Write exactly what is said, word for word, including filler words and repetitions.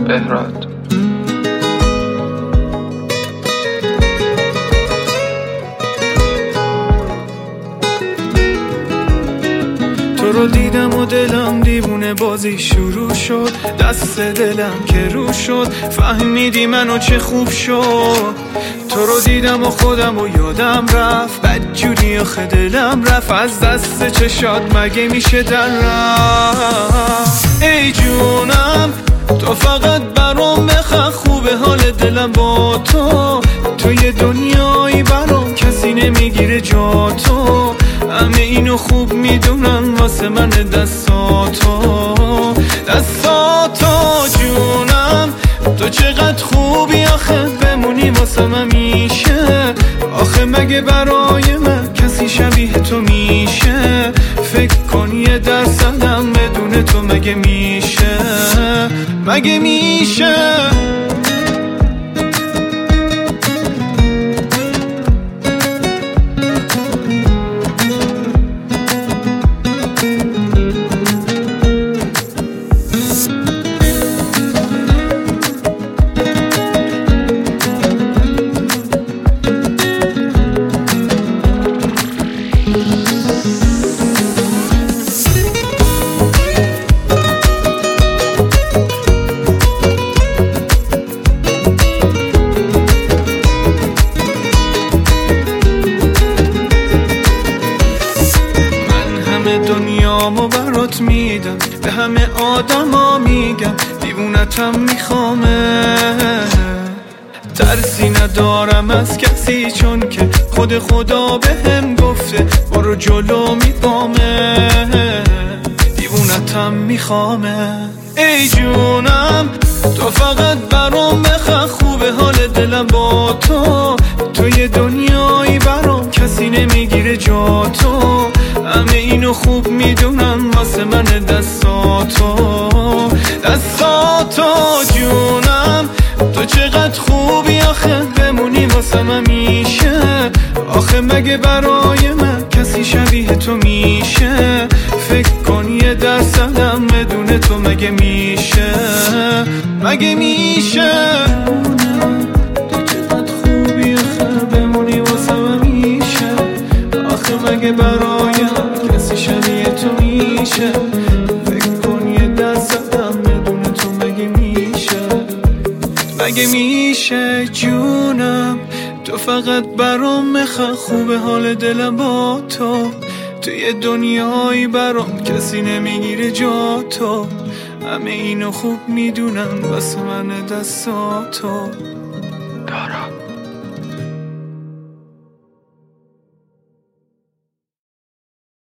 بهراد. تو رو دیدم و دلم دیوونه بازی شروع شد، دست دلم که رو شد فهمیدی منو چه خوب شد. تو رو دیدم و خودم و یادم رفت، بدجوری آخه دلم رفت از دست چشات، مگه میشه در رفت. ای جونم تو فقط برام بخواه، خوبه حال دلم با تو، توی دنیایی برام کسی نمیگیره جا تو. همه اینو خوب میدونن واسه من دستاتو دستاتو جونم، تو چقدر خوبی آخه بمونی واسه من میشه. آخه مگه برای من کسی شبیه تو میشه؟ فکر کن یه درصدم بدون تو مگه میشه؟ مگه میشه؟ دنیامو برات میدم، به همه آدما میگم دیوونتم میخوامه. ترسی ندارم از کسی چون که خود خدا بهم گفته برو جلو میپامه، دیوونتم میخوامه. ای جونم تو فقط برام بخواه، خوبه حال دلم با تو، توی دنیایی برام کسی نمیگیره جا تو. همه اینو خوب میدونم واسه من دستاتو دستاتو جونم، تو چقدر خوبی آخه بمونی واسه من میشه. آخه مگه برای من کسی شبیه تو میشه؟ فکر کن یه درصدم بدون تو مگه میشه؟ مگه میشه؟ تو چقدر خوبی آخه بمونی واسه من میشه. آخه مگه برای من کسی شبیه تو میشه؟ فکر کن یه درصدم بدون تو مگه میشه؟ مگه میشه جونم؟ تو فقط برام بخواه، خوبه حال دلم با تو، توی دنیایی برام کسی نمیگیره جا تو. همه اینو خوب میدونم واسه من دستاتو. دارا